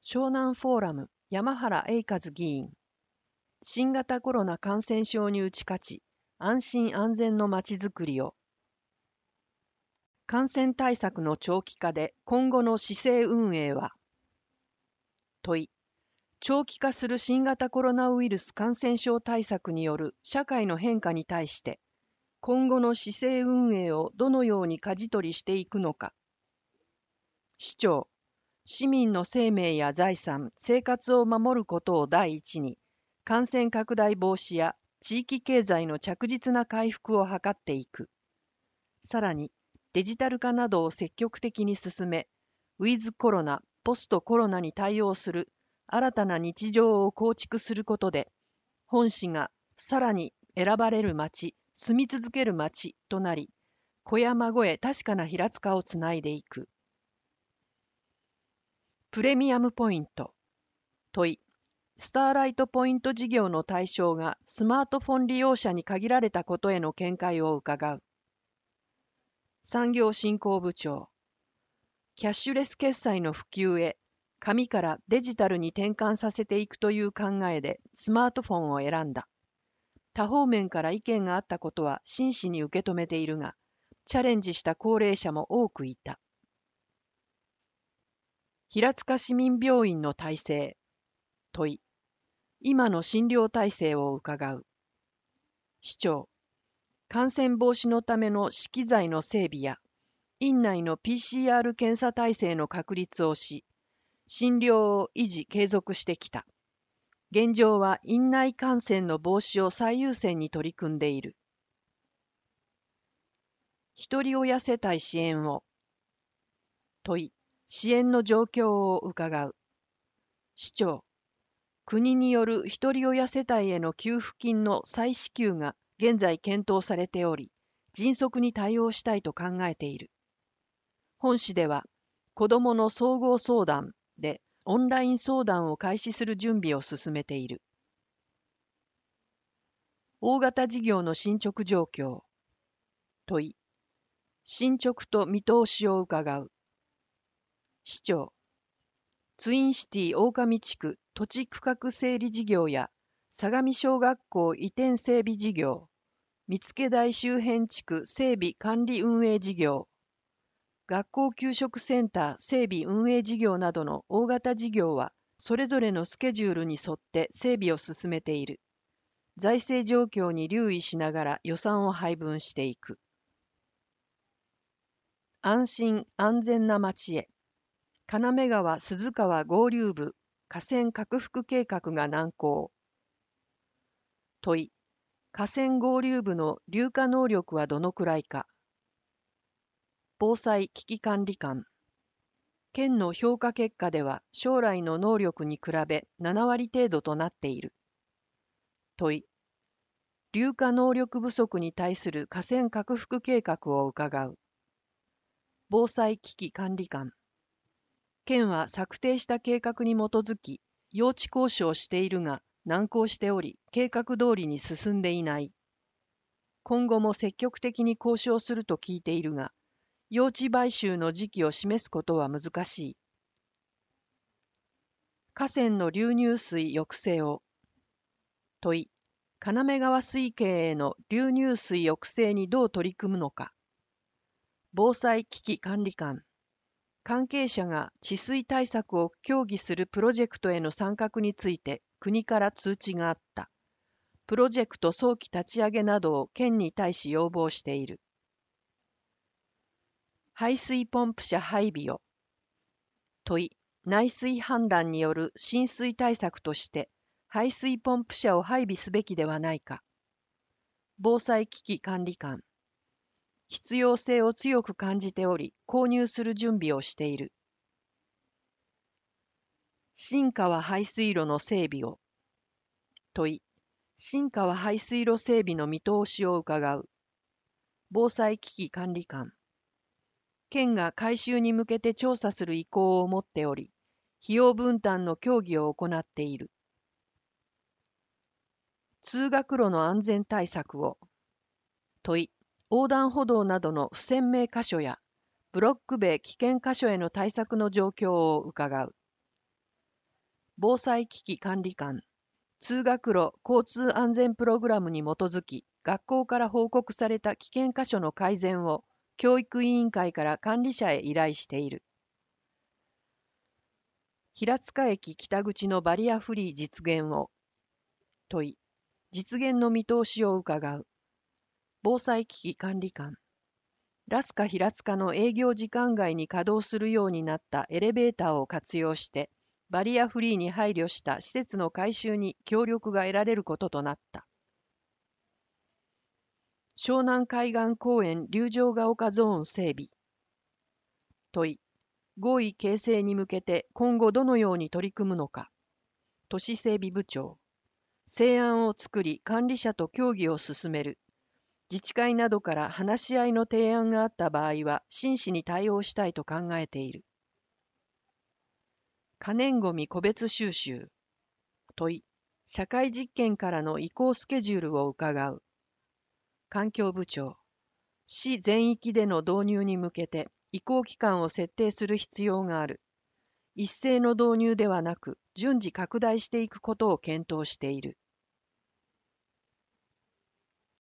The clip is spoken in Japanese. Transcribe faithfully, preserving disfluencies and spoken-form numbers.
湘南フォーラム山原英和議員。新型コロナ感染症に打ち勝ち、安心安全のまちづくりを。感染対策の長期化で今後の市政運営は。問い。長期化する新型コロナウイルス感染症対策による社会の変化に対して、今後の市政運営をどのように舵取りしていくのか。市長。市民の生命や財産、生活を守ることを第一に、感染拡大防止や地域経済の着実な回復を図っていく。さらに、デジタル化などを積極的に進め、ウィズコロナ、ポストコロナに対応する新たな日常を構築することで、本市がさらに選ばれる町、住み続ける町となり、子や孫へ確かな平塚をつないでいく。プレミアムポイント。問い。スターライトポイント事業の対象がスマートフォン利用者に限られたことへの見解を伺う。産業振興部長。キャッシュレス決済の普及へ、紙からデジタルに転換させていくという考えでスマートフォンを選んだ。多方面から意見があったことは真摯に受け止めているが、チャレンジした高齢者も多くいた。平塚市民病院の体制。問い。今の診療体制を伺う。市長。感染防止のための資機材の整備や、院内の ピーシーアール 検査体制の確立をし、診療を維持継続してきた。現状は院内感染の防止を最優先に取り組んでいる。ひとり親世帯支援を。問い。支援の状況を伺う。市長。国によるひとり親世帯への給付金の再支給が現在検討されており、迅速に対応したいと考えている。本市では、子どもの総合相談でオンライン相談を開始する準備を進めている。大型事業の進捗状況。問い。進捗と見通しを伺う。市長。ツインシティ大上地区土地区画整理事業や相模小学校移転整備事業、見附台周辺地区整備管理運営事業、学校給食センター整備運営事業などの大型事業はそれぞれのスケジュールに沿って整備を進めている。財政状況に留意しながら予算を配分していく。安心安全な町へ。金目川鈴川合流部河川拡幅計画が難航。問い。河川合流部の流下能力はどのくらいか。防災危機管理官。県の評価結果では将来の能力に比べななわり程度となっている。問い。流下能力不足に対する河川拡幅計画を伺う。防災危機管理官。県は策定した計画に基づき、用地交渉しているが難航しており、計画通りに進んでいない。今後も積極的に交渉すると聞いているが、用地買収の時期を示すことは難しい。河川の流入水抑制を。問い。金目川水系への流入水抑制にどう取り組むのか。防災危機管理官。関係者が治水対策を協議するプロジェクトへの参画について国から通知があった。プロジェクト早期立ち上げなどを県に対し要望している。排水ポンプ車配備を。問い。内水氾濫による浸水対策として排水ポンプ車を配備すべきではないか。防災危機管理官。必要性を強く感じており、購入する準備をしている。新川排水路の整備を。問い。新川排水路整備の見通しを伺う。防災危機管理官。県が改修に向けて調査する意向を持っており、費用分担の協議を行っている。通学路の安全対策を。問い。横断歩道などの不鮮明箇所や、ブロック塀危険箇所への対策の状況を伺う。 防災機器管理官、通学路交通安全プログラムに基づき、学校から報告された危険箇所の改善を教育委員会から管理者へ依頼している。平塚駅北口のバリアフリー実現を。問い、実現の見通しを伺う。防災機器管理官、ラスカ平塚の営業時間外に稼働するようになったエレベーターを活用して、バリアフリーに配慮した施設の改修に協力が得られることとなった。湘南海岸公園竜城ヶ丘ゾーン整備。問い、合意形成に向けて今後どのように取り組むのか。都市整備部長、成案を作り管理者と協議を進める。自治会などから話し合いの提案があった場合は真摯に対応したいと考えている。可燃ごみ個別収集。問い、社会実験からの移行スケジュールを伺う。環境部長、市全域での導入に向けて移行期間を設定する必要がある。一斉の導入ではなく順次拡大していくことを検討している。